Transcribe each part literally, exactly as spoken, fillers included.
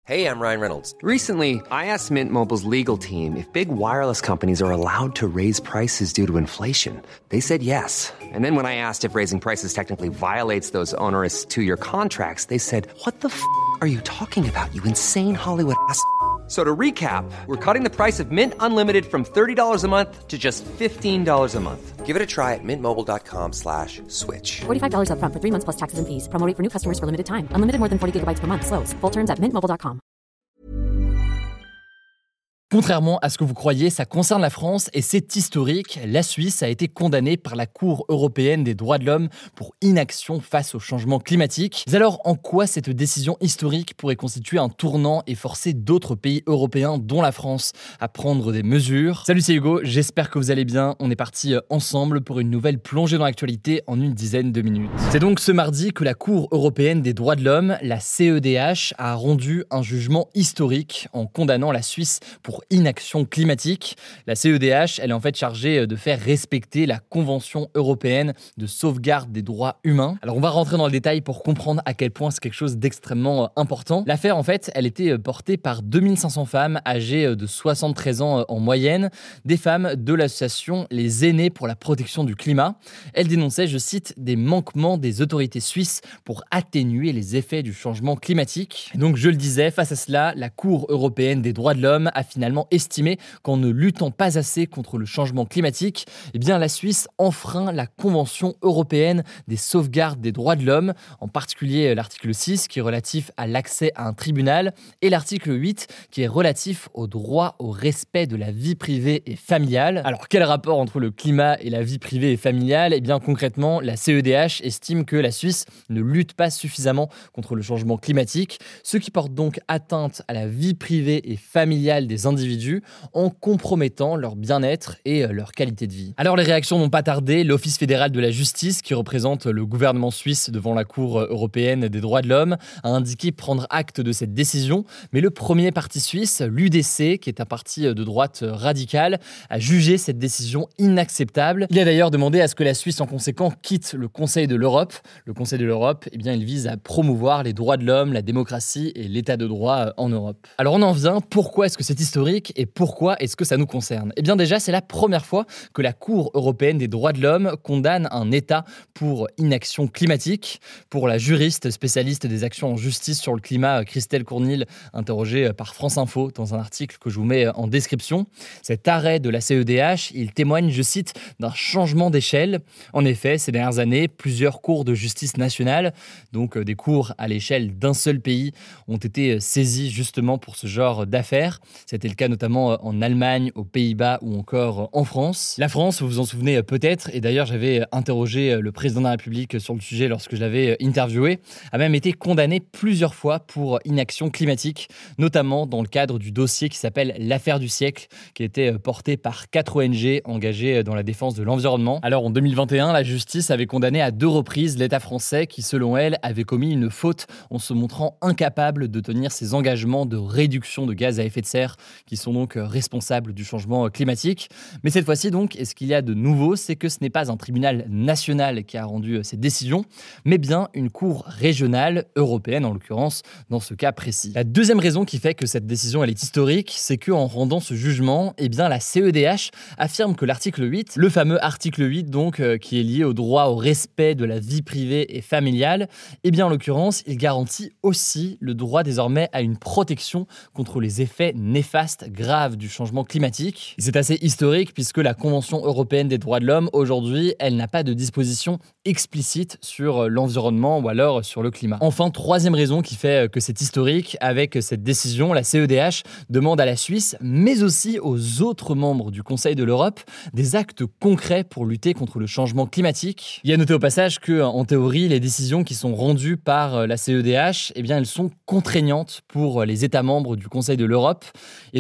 Hey, I'm Ryan Reynolds. Recently, I asked Mint Mobile's legal team if big wireless companies are allowed to raise prices due to inflation. They said yes. And then when I asked if raising prices technically violates those onerous two-year contracts, they said, "What the f*** are you talking about, you insane Hollywood ass f- So to recap, we're cutting the price of Mint Unlimited from thirty dollars a month to just fifteen dollars a month. Give it a try at mintmobile.com slash switch. forty-five dollars up front for three months plus taxes and fees. Promo rate for new customers for limited time. Unlimited more than forty gigabytes per month. Slows full terms at mint mobile dot com. Contrairement à ce que vous croyez, ça concerne la France et c'est historique. La Suisse a été condamnée par la Cour européenne des droits de l'homme pour inaction face au changement climatique. Mais alors, en quoi cette décision historique pourrait constituer un tournant et forcer d'autres pays européens, dont la France, à prendre des mesures ? Salut, c'est Hugo, j'espère que vous allez bien. On est parti ensemble pour une nouvelle plongée dans l'actualité en une dizaine de minutes. C'est donc ce mardi que la Cour européenne des droits de l'homme, la C E D H, a rendu un jugement historique en condamnant la Suisse pour inaction climatique. La C E D H, elle est en fait chargée de faire respecter la Convention européenne de sauvegarde des droits humains. Alors on va rentrer dans le détail pour comprendre à quel point c'est quelque chose d'extrêmement important. L'affaire, en fait, elle était portée par deux mille cinq cents femmes âgées de soixante-treize ans en moyenne, des femmes de l'association Les Aînés pour la protection du climat. Elles dénonçaient, je cite, des manquements des autorités suisses pour atténuer les effets du changement climatique. Et donc je le disais, face à cela, la Cour européenne des droits de l'homme a finalement estimé qu'en ne luttant pas assez contre le changement climatique, eh bien la Suisse enfreint la Convention européenne des sauvegardes des droits de l'homme, en particulier l'article six qui est relatif à l'accès à un tribunal et l'article huit qui est relatif au droit au respect de la vie privée et familiale. Alors quel rapport entre le climat et la vie privée et familiale ? Eh bien concrètement, la C E D H estime que la Suisse ne lutte pas suffisamment contre le changement climatique, ce qui porte donc atteinte à la vie privée et familiale des individus en compromettant leur bien-être et leur qualité de vie. Alors les réactions n'ont pas tardé. L'Office fédéral de la justice, qui représente le gouvernement suisse devant la Cour européenne des droits de l'homme, a indiqué prendre acte de cette décision. Mais le premier parti suisse, l'U D C, qui est un parti de droite radicale, a jugé cette décision inacceptable. Il a d'ailleurs demandé à ce que la Suisse, en conséquent, quitte le Conseil de l'Europe. Le Conseil de l'Europe, eh bien, il vise à promouvoir les droits de l'homme, la démocratie et l'état de droit en Europe. Alors on en vient, pourquoi est-ce que c'est historique ? Et pourquoi est-ce que ça nous concerne ? Eh bien déjà, c'est la première fois que la Cour européenne des droits de l'homme condamne un État pour inaction climatique. Pour la juriste spécialiste des actions en justice sur le climat, Christelle Cournil, interrogée par France Info dans un article que je vous mets en description, cet arrêt de la C E D H, il témoigne, je cite, d'un changement d'échelle. En effet, ces dernières années, plusieurs cours de justice nationale, donc des cours à l'échelle d'un seul pays, ont été saisis justement pour ce genre d'affaires. C'était le cas notamment en Allemagne, aux Pays-Bas ou encore en France. La France, vous vous en souvenez peut-être, et d'ailleurs j'avais interrogé le président de la République sur le sujet lorsque je l'avais interviewé, a même été condamné plusieurs fois pour inaction climatique, notamment dans le cadre du dossier qui s'appelle l'affaire du siècle, qui a été porté par quatre O N G engagées dans la défense de l'environnement. Alors en deux mille vingt et un, la justice avait condamné à deux reprises l'État français qui, selon elle, avait commis une faute en se montrant incapable de tenir ses engagements de réduction de gaz à effet de serre qui sont donc responsables du changement climatique. Mais cette fois-ci, donc, et ce qu'il y a de nouveau, c'est que ce n'est pas un tribunal national qui a rendu cette décision, mais bien une cour régionale, européenne en l'occurrence, dans ce cas précis. La deuxième raison qui fait que cette décision elle est historique, c'est qu'en rendant ce jugement, eh bien, la C E D H affirme que l'article huit, le fameux article huit donc, euh, qui est lié au droit au respect de la vie privée et familiale, eh bien, en l'occurrence, il garantit aussi le droit désormais à une protection contre les effets néfastes grave du changement climatique. C'est assez historique puisque la Convention européenne des droits de l'homme, aujourd'hui, elle n'a pas de disposition explicite sur l'environnement ou alors sur le climat. Enfin, troisième raison qui fait que c'est historique, avec cette décision, la C E D H demande à la Suisse, mais aussi aux autres membres du Conseil de l'Europe, des actes concrets pour lutter contre le changement climatique. Il y a noté au passage que, en théorie, les décisions qui sont rendues par la C E D H, eh bien, elles sont contraignantes pour les États membres du Conseil de l'Europe. Et donc,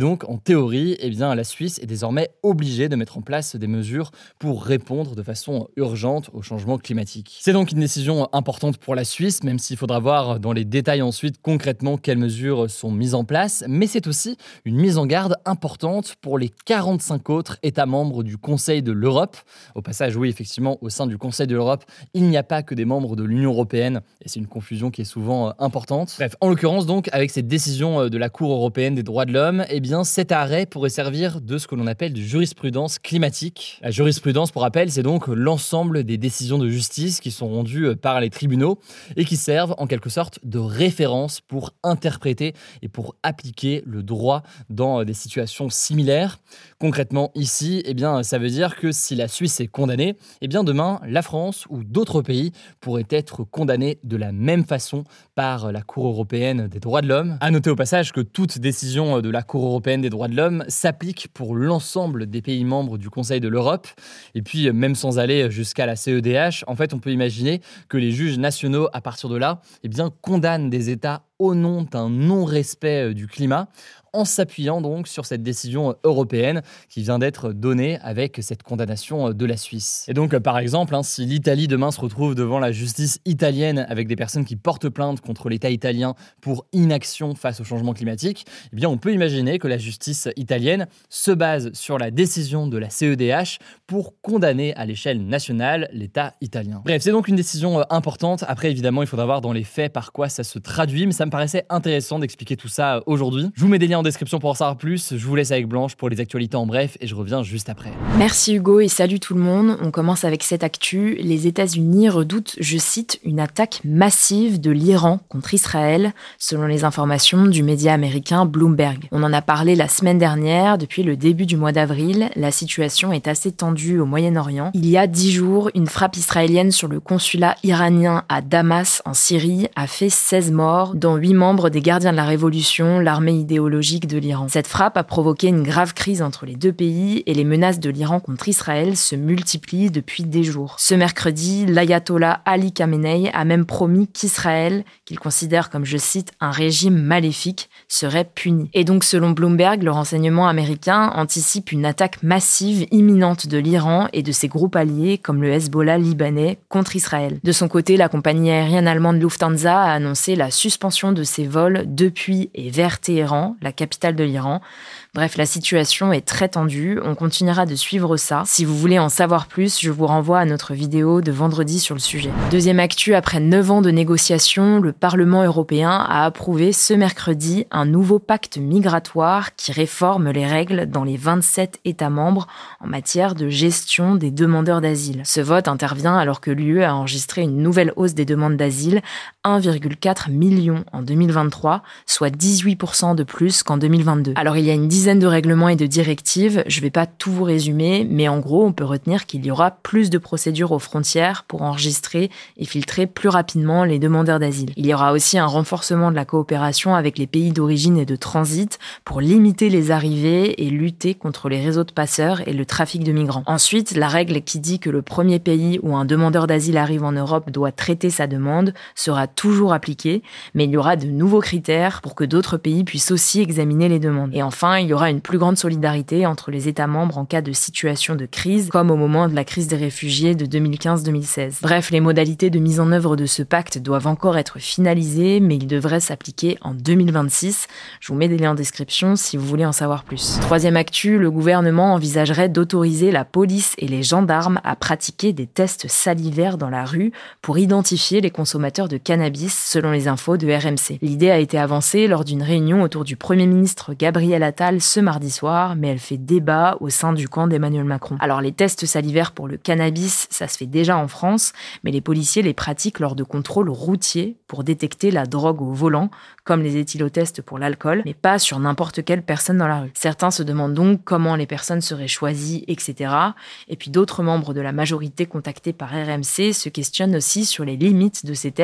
donc, en théorie, eh bien, la Suisse est désormais obligée de mettre en place des mesures pour répondre de façon urgente au changement climatique. C'est donc une décision importante pour la Suisse, même s'il faudra voir dans les détails ensuite concrètement quelles mesures sont mises en place, mais c'est aussi une mise en garde importante pour les quarante-cinq autres États membres du Conseil de l'Europe. Au passage, oui, effectivement, au sein du Conseil de l'Europe, il n'y a pas que des membres de l'Union européenne, et c'est une confusion qui est souvent euh, importante. Bref, en l'occurrence donc, avec cette décision de la Cour européenne des droits de l'homme, eh bien cet arrêt pourrait servir de ce que l'on appelle de jurisprudence climatique. La jurisprudence, pour rappel, c'est donc l'ensemble des décisions de justice qui sont rendues par les tribunaux et qui servent en quelque sorte de référence pour interpréter et pour appliquer le droit dans des situations similaires. Concrètement ici, eh bien, ça veut dire que si la Suisse est condamnée, eh bien demain, la France ou d'autres pays pourraient être condamnés de la même façon par la Cour européenne des droits de l'homme. À noter au passage que toute décision de la Cour européenne des droits de l'homme s'applique pour l'ensemble des pays membres du Conseil de l'Europe. Et puis, même sans aller jusqu'à la C E D H, en fait, on peut imaginer que les juges nationaux, à partir de là, eh bien, condamnent des États au nom d'un non-respect du climat, en s'appuyant donc sur cette décision européenne qui vient d'être donnée avec cette condamnation de la Suisse. Et donc, par exemple, hein, si l'Italie demain se retrouve devant la justice italienne avec des personnes qui portent plainte contre l'État italien pour inaction face au changement climatique, eh bien, on peut imaginer que la justice italienne se base sur la décision de la C E D H pour condamner à l'échelle nationale l'État italien. Bref, c'est donc une décision importante. Après, évidemment, il faudra voir dans les faits par quoi ça se traduit, mais ça me paraissait intéressant d'expliquer tout ça aujourd'hui. Je vous mets des liens en description pour en savoir plus. Je vous laisse avec Blanche pour les actualités en bref et je reviens juste après. Merci Hugo et salut tout le monde. On commence avec cette actu. Les États-Unis redoutent, je cite, une attaque massive de l'Iran contre Israël, selon les informations du média américain Bloomberg. On en a parlé la semaine dernière. Depuis le début du mois d'avril, la situation est assez tendue au Moyen-Orient. Il y a dix jours, une frappe israélienne sur le consulat iranien à Damas, en Syrie, a fait seize morts, dont huit membres des Gardiens de la Révolution, l'armée idéologique de l'Iran. Cette frappe a provoqué une grave crise entre les deux pays et les menaces de l'Iran contre Israël se multiplient depuis des jours. Ce mercredi, l'ayatollah Ali Khamenei a même promis qu'Israël, qu'il considère comme, je cite, un régime maléfique, serait puni. Et donc, selon Bloomberg, le renseignement américain anticipe une attaque massive imminente de l'Iran et de ses groupes alliés comme le Hezbollah libanais contre Israël. De son côté, la compagnie aérienne allemande Lufthansa a annoncé la suspension de ses vols depuis et vers Téhéran, la capitale de l'Iran. Bref, la situation est très tendue, on continuera de suivre ça. Si vous voulez en savoir plus, je vous renvoie à notre vidéo de vendredi sur le sujet. Deuxième actu, après neuf ans de négociations, le Parlement européen a approuvé ce mercredi un nouveau pacte migratoire qui réforme les règles dans les vingt-sept États membres en matière de gestion des demandeurs d'asile. Ce vote intervient alors que l'U E a enregistré une nouvelle hausse des demandes d'asile, un virgule quatre million en deux mille vingt-trois, soit dix-huit pour cent de plus qu'en deux mille vingt-deux. Alors il y a une dizaine de règlements et de directives, je vais pas tout vous résumer, mais en gros on peut retenir qu'il y aura plus de procédures aux frontières pour enregistrer et filtrer plus rapidement les demandeurs d'asile. Il y aura aussi un renforcement de la coopération avec les pays d'origine et de transit pour limiter les arrivées et lutter contre les réseaux de passeurs et le trafic de migrants. Ensuite, la règle qui dit que le premier pays où un demandeur d'asile arrive en Europe doit traiter sa demande sera toujours appliquée, mais il y aura de nouveaux critères pour que d'autres pays puissent aussi examiner les demandes. Et enfin, il y aura une plus grande solidarité entre les États membres en cas de situation de crise, comme au moment de la crise des réfugiés de deux mille quinze deux mille seize. Bref, les modalités de mise en œuvre de ce pacte doivent encore être finalisées, mais il devrait s'appliquer en deux mille vingt-six. Je vous mets des liens en description si vous voulez en savoir plus. Troisième actu, le gouvernement envisagerait d'autoriser la police et les gendarmes à pratiquer des tests salivaires dans la rue pour identifier les consommateurs de cannabis, selon les infos de R M C. L'idée a été avancée lors d'une réunion autour du Premier ministre Gabriel Attal ce mardi soir, mais elle fait débat au sein du camp d'Emmanuel Macron. Alors les tests salivaires pour le cannabis, ça se fait déjà en France, mais les policiers les pratiquent lors de contrôles routiers pour détecter la drogue au volant, comme les éthylotests pour l'alcool, mais pas sur n'importe quelle personne dans la rue. Certains se demandent donc comment les personnes seraient choisies, et cetera. Et puis d'autres membres de la majorité contactés par R M C se questionnent aussi sur les limites de ces tests qui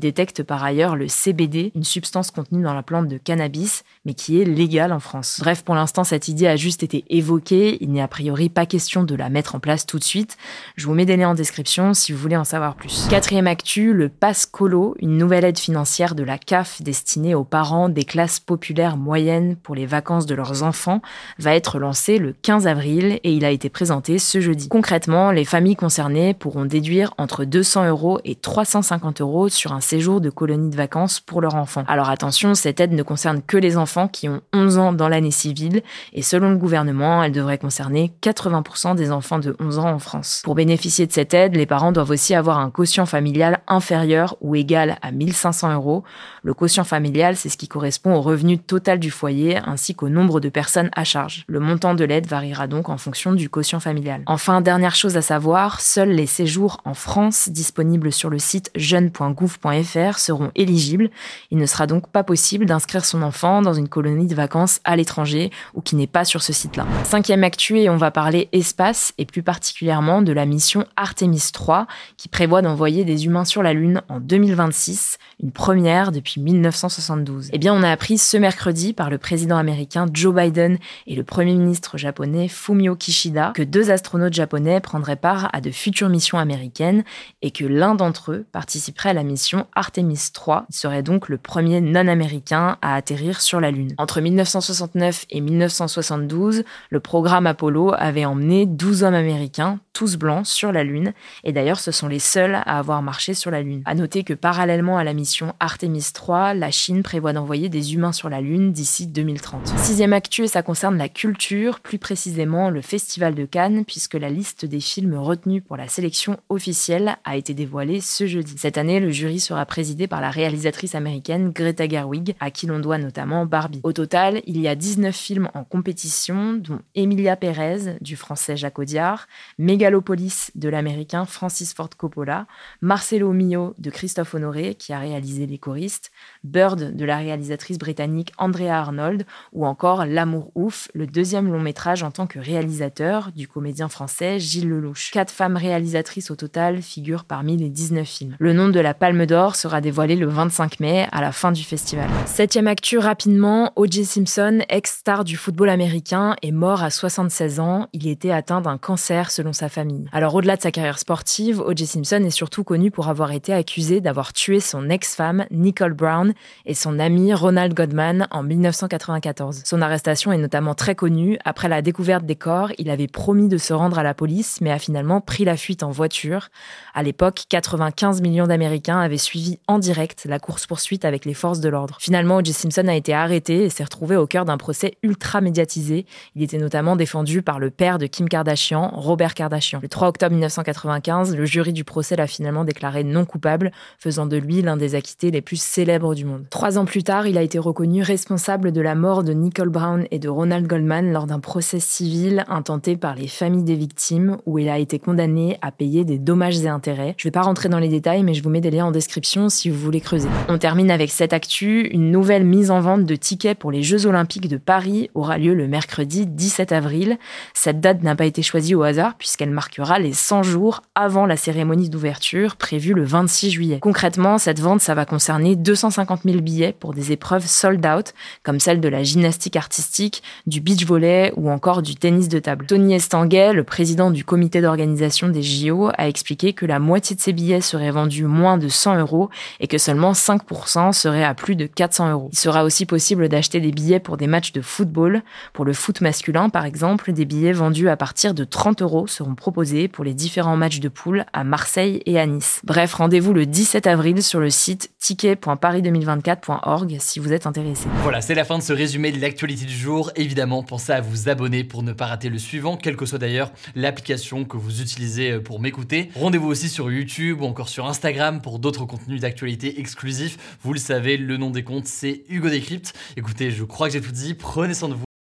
détecte par ailleurs le C B D, une substance contenue dans la plante de cannabis, mais qui est légale en France. Bref, pour l'instant, cette idée a juste été évoquée. Il n'est a priori pas question de la mettre en place tout de suite. Je vous mets des liens en description si vous voulez en savoir plus. Quatrième actu, le Pass Colo, une nouvelle aide financière de la C A F destinée aux parents des classes populaires moyennes pour les vacances de leurs enfants, va être lancé le quinze avril et il a été présenté ce jeudi. Concrètement, les familles concernées pourront déduire entre deux cents euros et trois cent cinquante euros sur un séjour de colonie de vacances pour leur enfant. Alors attention, cette aide ne concerne que les enfants qui ont onze ans dans l'année civile et selon le gouvernement, elle devrait concerner quatre-vingts pour cent des enfants de onze ans en France. Pour bénéficier de cette aide, les parents doivent aussi avoir un quotient familial inférieur ou égal à mille cinq cents euros. Le quotient familial, c'est ce qui correspond au revenu total du foyer ainsi qu'au nombre de personnes à charge. Le montant de l'aide variera donc en fonction du quotient familial. Enfin, dernière chose à savoir, seuls les séjours en France disponibles sur le site jeune point gouv point f r seront éligibles. Il ne sera donc pas possible d'inscrire son enfant dans une colonie de vacances à l'étranger ou qui n'est pas sur ce site-là. Cinquième actu, et on va parler espace et plus particulièrement de la mission Artemis trois qui prévoit d'envoyer des humains sur la Lune en deux mille vingt-six, une première depuis mille neuf cent soixante-douze. Eh bien, on a appris ce mercredi par le président américain Joe Biden et le premier ministre japonais Fumio Kishida que deux astronautes japonais prendraient part à de futures missions américaines et que l'un d'entre eux participerait à la mission Artemis trois. Il serait donc le premier non-américain à atterrir sur la Lune. Entre mille neuf cent soixante-neuf et mille neuf cent soixante-douze, le programme Apollo avait emmené douze hommes américains, tous blancs, sur la Lune, et d'ailleurs ce sont les seuls à avoir marché sur la Lune. À noter que parallèlement à la mission Artemis trois, la Chine prévoit d'envoyer des humains sur la Lune d'ici deux mille trente. Sixième actu, et ça concerne la culture, plus précisément le Festival de Cannes, puisque la liste des films retenus pour la sélection officielle a été dévoilée ce jeudi. Cette année, le jury sera présidé par la réalisatrice américaine Greta Gerwig, à qui l'on doit notamment Barbie. Au total, il y a dix-neuf films en compétition, dont Emilia Pérez, du français Jacques Audiard, Megalopolis, de l'américain Francis Ford Coppola, Marcelo Mio, de Christophe Honoré, qui a réalisé Les choristes, Bird, de la réalisatrice britannique Andrea Arnold, ou encore L'amour ouf, le deuxième long métrage en tant que réalisateur du comédien français Gilles Lelouch. Quatre femmes réalisatrices au total figurent parmi les dix-neuf films. Le nom de la Palme d'Or sera dévoilé le vingt-cinq mai, à la fin du festival. Septième actu rapidement, O J Simpson, ex-star du football américain, est mort à soixante-seize ans. Il était atteint d'un cancer selon sa famille. Alors au-delà de sa carrière sportive, O J Simpson est surtout connu pour avoir été accusé d'avoir tué son ex-femme Nicole Brown et son ami Ronald Goldman en mille neuf cent quatre-vingt-quatorze. Son arrestation est notamment très connue. Après la découverte des corps, il avait promis de se rendre à la police, mais a finalement pris la fuite en voiture. À l'époque, quatre-vingt-quinze millions d'Américains avaient suivi en direct la course-poursuite avec les forces de l'ordre. Finalement, O J Simpson a été arrêté et s'est retrouvé au cœur d'un procès ultra médiatisé. Il était notamment défendu par le père de Kim Kardashian, Robert Kardashian. Le trois octobre mille neuf cent quatre-vingt-quinze, le jury du procès l'a finalement déclaré non coupable, faisant de lui l'un des acquittés les plus célèbres du monde. Trois ans plus tard, il a été reconnu responsable de la mort de Nicole Brown et de Ronald Goldman lors d'un procès civil intenté par les familles des victimes, où il a été condamné à payer des dommages et intérêts. Je vais pas rentrer dans les détails, mais je vous mets des liens en description si vous voulez creuser. On termine avec cette actu. Une nouvelle mise en vente de tickets pour les Jeux Olympiques de Paris aura lieu le mercredi dix-sept avril. Cette date n'a pas été choisie au hasard puisqu'elle marquera les cent jours avant la cérémonie d'ouverture prévue le vingt-six juillet. Concrètement, cette vente, ça va concerner deux cent cinquante mille billets pour des épreuves sold out, comme celle de la gymnastique artistique, du beach volley ou encore du tennis de table. Tony Estanguet, le président du comité d'organisation des J O, a expliqué que la moitié de ces billets seraient vendus moins de cent euros et que seulement cinq pour cent seraient à plus de quatre cents euros. Il sera aussi possible d'acheter des billets pour des matchs de football. Pour le foot masculin, par exemple, des billets vendus à partir de trente euros seront proposés pour les différents matchs de poule à Marseille et à Nice. Bref, rendez-vous le dix-sept avril sur le site ticket point paris deux mille vingt-quatre point org si vous êtes intéressé. Voilà, c'est la fin de ce résumé de l'actualité du jour. Évidemment, pensez à vous abonner pour ne pas rater le suivant, quelle que soit d'ailleurs l'application que vous utilisez pour m'écouter. Rendez-vous aussi sur YouTube ou encore sur Instagram pour d'autres contenus d'actualité exclusifs. Vous le savez, le nom des comptes, c'est Hugo Décrypte. Écoutez, je crois que j'ai tout dit. Prenez soin de vous.